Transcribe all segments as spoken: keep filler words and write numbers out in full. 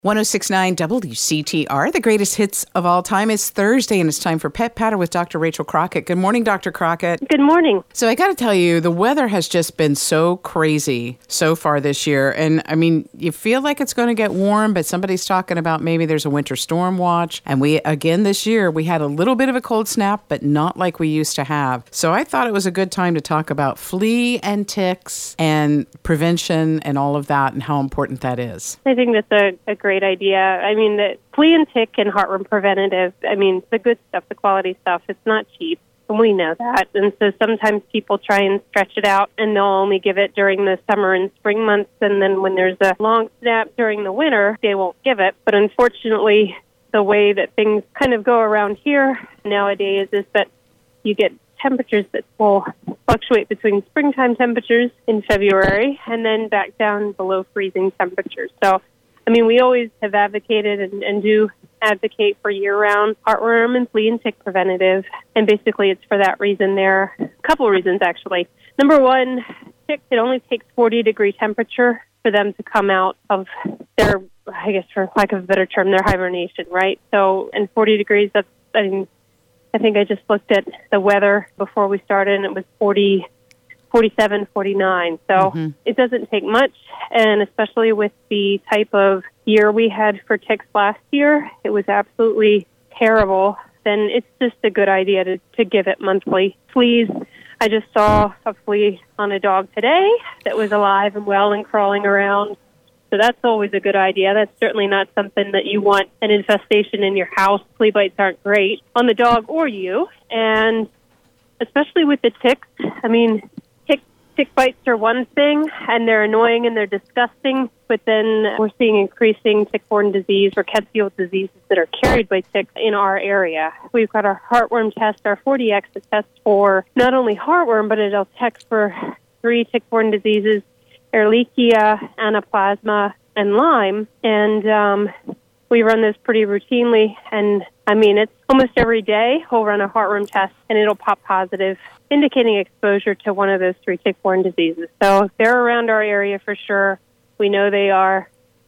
one oh six point nine W C T R, the greatest hits of all time. It's Thursday, and it's time for Pet Patter with Doctor Rachel Crockett. Good morning, Doctor Crockett. Good morning. So I got to tell you, the weather has just been so crazy so far this year. And, I mean, you feel like it's going to get warm, but somebody's talking about maybe there's a winter storm watch. And we, again, this year, we had a little bit of a cold snap, but not like we used to have. So I thought it was a good time to talk about flea and ticks and prevention and all of that and how important that is. I think that's a, a great idea. I mean, the flea and tick and heartworm preventative, I mean, the good stuff, the quality stuff, it's not cheap. And we know that. And so sometimes people try and stretch it out, and they'll only give it during the summer and spring months. And then when there's a long snap during the winter, they won't give it. But unfortunately, the way that things kind of go around here nowadays is that you get temperatures that will fluctuate between springtime temperatures in February and then back down below freezing temperatures. So, I mean, we always have advocated and, and do advocate for year-round heartworm and flea and tick preventative, and basically it's for that reason there. A couple of reasons, actually. Number one, ticks, it only takes forty degree temperature for them to come out of their, I guess for lack of a better term, their hibernation, right? So, and forty degrees, that's, I mean, I think I just looked at the weather before we started, and it was forty, forty-seven, forty-nine. So mm-hmm. It doesn't take much, and especially with the type of year we had for ticks last year, it was absolutely terrible. Then it's just a good idea to, to give it monthly. Fleas, I just saw a flea on a dog today that was alive and well and crawling around. So that's always a good idea. That's certainly not something that you want an infestation in your house. Flea bites aren't great on the dog or you. And especially with the ticks, I mean, tick, tick bites are one thing, and they're annoying and they're disgusting. But then we're seeing increasing tick-borne disease or cat-field diseases that are carried by ticks in our area. We've got our heartworm test, our forty X, that tests for not only heartworm, but it'll test for three tick-borne diseases: Ehrlichia, Anaplasma, and Lyme. And um, we run this pretty routinely. And, I mean, it's almost every day we'll run a heartworm test, and it'll pop positive, indicating exposure to one of those three tick-borne diseases. So they're around our area for sure. We know they are.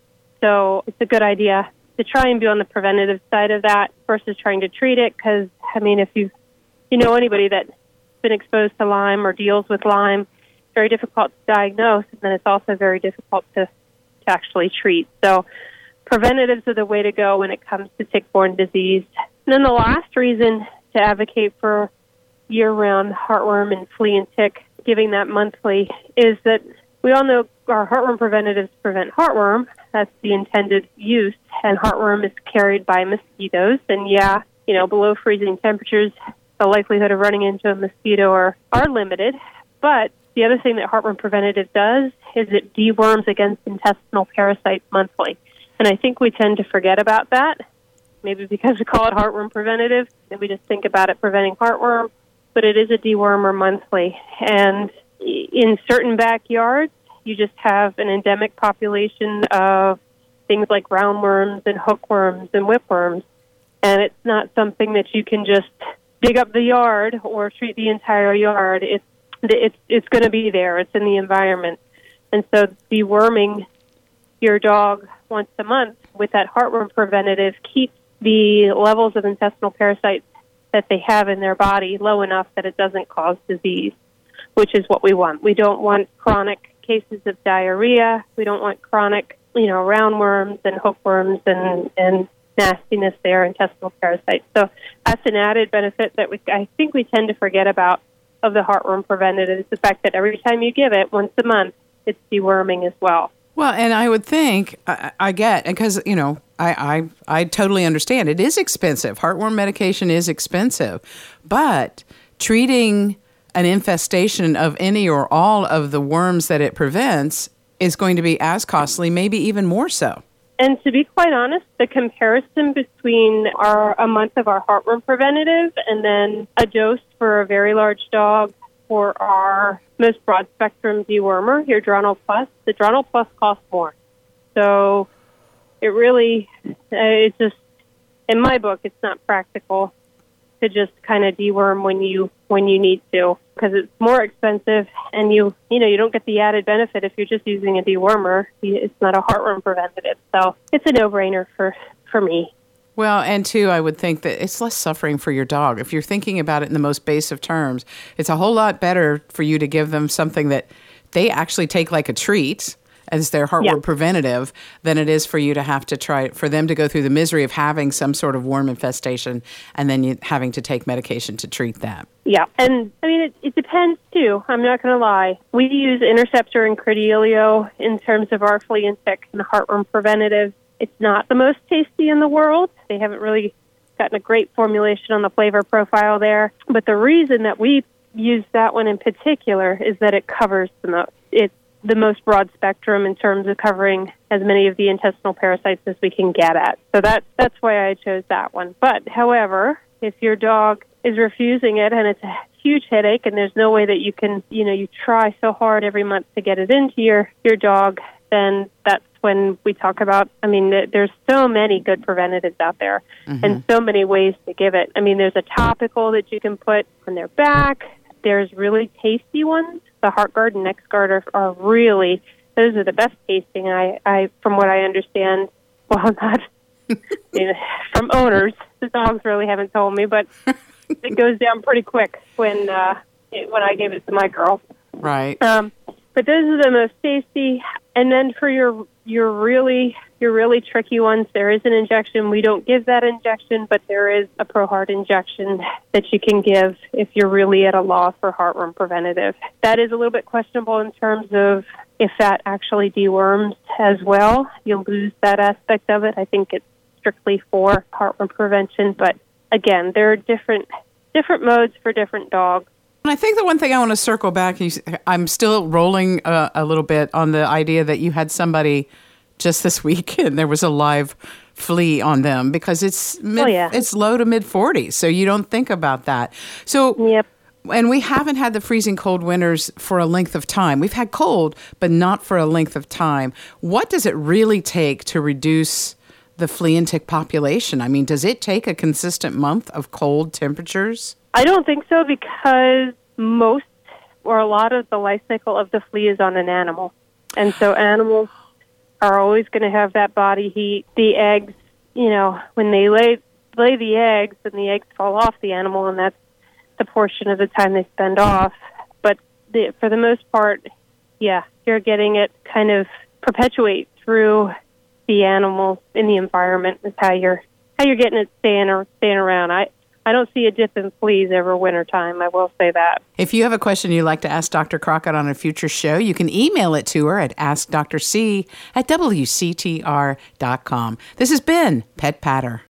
So it's a good idea to try and be on the preventative side of that versus trying to treat it. Because, I mean, if you you know anybody that's been exposed to Lyme or deals with Lyme, very difficult to diagnose, and then it's also very difficult to, to actually treat. So preventatives are the way to go when it comes to tick-borne disease. And then the last reason to advocate for year-round heartworm and flea and tick, giving that monthly, is that we all know our heartworm preventatives prevent heartworm. That's the intended use, and heartworm is carried by mosquitoes. And yeah, you know, below freezing temperatures, the likelihood of running into a mosquito are, are limited, but the other thing that heartworm preventative does is it deworms against intestinal parasites monthly. And I think we tend to forget about that, maybe because we call it heartworm preventative, and we just think about it preventing heartworm, but it is a dewormer monthly. And in certain backyards, you just have an endemic population of things like roundworms and hookworms and whipworms, and it's not something that you can just dig up the yard or treat the entire yard. It's It's it's going to be there. It's in the environment. And so deworming your dog once a month with that heartworm preventative keeps the levels of intestinal parasites that they have in their body low enough that it doesn't cause disease, which is what we want. We don't want chronic cases of diarrhea. We don't want chronic, you know, roundworms and hookworms and, and nastiness there, intestinal parasites. So that's an added benefit that we, I think we tend to forget about of the heartworm preventative, is the fact that every time you give it, once a month, it's deworming as well. Well, and I would think, I, I get, because, you know, I, I I totally understand. It is expensive. Heartworm medication is expensive. But treating an infestation of any or all of the worms that it prevents is going to be as costly, maybe even more so. And to be quite honest, the comparison between our a month of our heartworm preventative and then a dose for a very large dog for our most broad-spectrum dewormer, your Dronal Plus, the Dronal Plus costs more. So it really, uh, it's just, in my book, it's not practical to just kind of deworm when you when you need to, because it's more expensive, and you you know you don't get the added benefit if you're just using a dewormer. It's not a heartworm preventative, so it's a no-brainer for for me. Well, and two, I would think that it's less suffering for your dog. If you're thinking about it in the most base of terms, it's a whole lot better for you to give them something that they actually take like a treat as their heartworm yeah. preventative than it is for you to have to try, for them to go through the misery of having some sort of worm infestation and then you having to take medication to treat that. Yeah, and I mean, it, it depends too. I'm not going to lie. We use Interceptor and Credelio in terms of our flea and tick and heartworm preventative. It's not the most tasty in the world. They haven't really gotten a great formulation on the flavor profile there. But the reason that we use that one in particular is that it covers the most. It's the most broad spectrum in terms of covering as many of the intestinal parasites as we can get at. So that, that's why I chose that one. But, however, if your dog is refusing it and it's a huge headache and there's no way that you can, you know, you try so hard every month to get it into your, your dog, then that's when we talk about, I mean, there's so many good preventatives out there mm-hmm. and so many ways to give it. I mean, there's a topical that you can put on their back. There's really tasty ones. The HeartGuard and NexGuard are, are really, those are the best tasting, I, I from what I understand. Well, not you know, from owners. The dogs really haven't told me, but it goes down pretty quick when uh, it, when I gave it to my girl. Right. Um, but those are the most tasty. And then for your your really your really tricky ones, there is an injection. We don't give that injection, but there is a ProHeart injection that you can give if you're really at a loss for heartworm preventative. That is a little bit questionable in terms of if that actually deworms as well. You'll lose that aspect of it. I think it's strictly for heartworm prevention, but again, there are different different modes for different dogs. And I think the one thing I want to circle back, I'm still rolling uh, a little bit on the idea that you had somebody just this week and there was a live flea on them because it's mid, oh, yeah. it's low to mid forties, so you don't think about that. So, yep. And we haven't had the freezing cold winters for a length of time. We've had cold, but not for a length of time. What does it really take to reduce the flea and tick population? I mean, does it take a consistent month of cold temperatures? I don't think so, because most or a lot of the life cycle of the flea is on an animal. And so animals are always going to have that body heat. The eggs, you know, when they lay lay the eggs, and the eggs fall off the animal, and that's the portion of the time they spend off. But the, for the most part, yeah, you're getting it kind of perpetuate through the animals in the environment is how you're how you're getting it staying or staying around. I I don't see a dip in fleas over wintertime, I will say that. If you have a question you'd like to ask Doctor Crockett on a future show, you can email it to her at ask dr c at w c t r dot com. This has been Pet Patter.